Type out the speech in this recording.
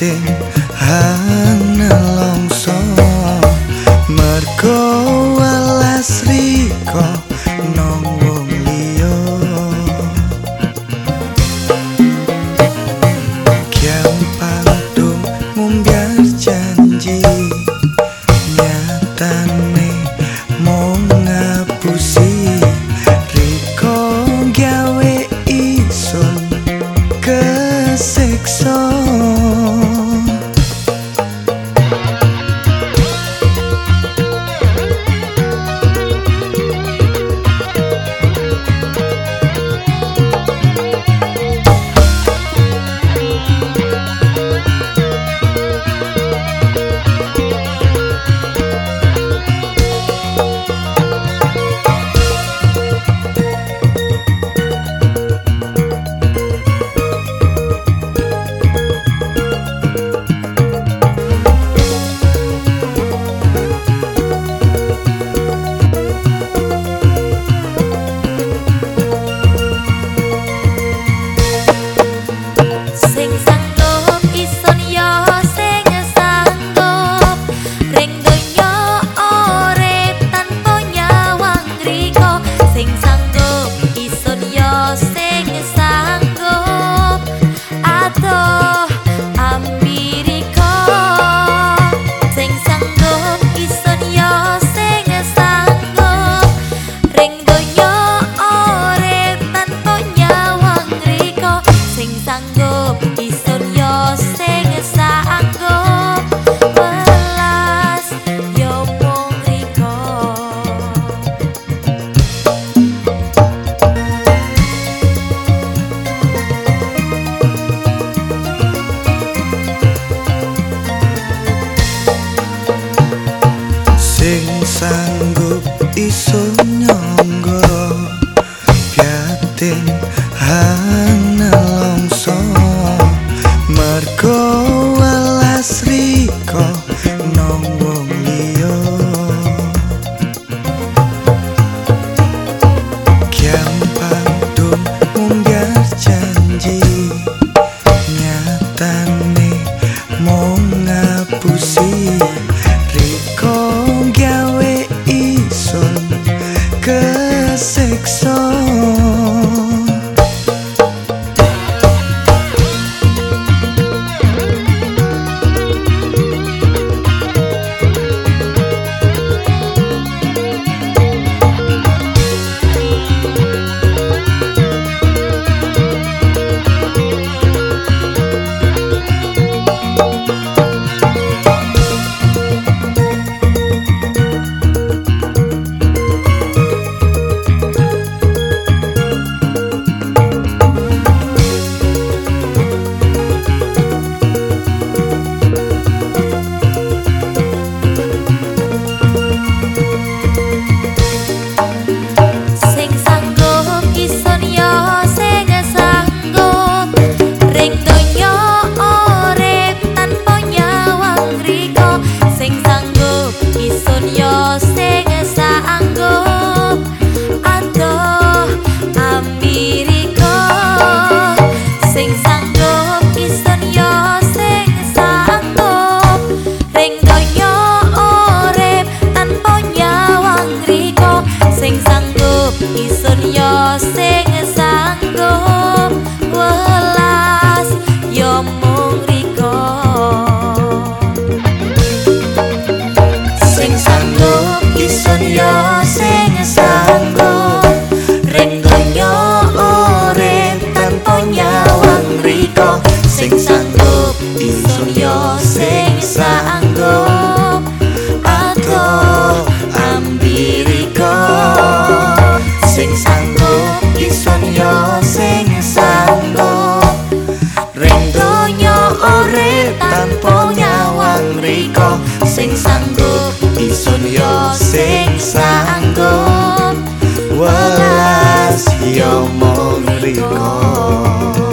batin hana longso mergo welas riko nang wong liya gampang dong ngumbar janji nyatane mung ngapusi riko gawe isun kesiksa sing sanggup iso nyangga batin hana longso mergo welas riko nang wong liya gampang dong ngumbar janji nyatane mung ngapusi riko gawe isun kesiksa sing sanggup isun yo sing sanggup aku ambiriko sing sanggup isun yo sing sanggup ring donya urip tanpa nyawang riko sing sanggup isun yo sing sanggup welas yo mung riko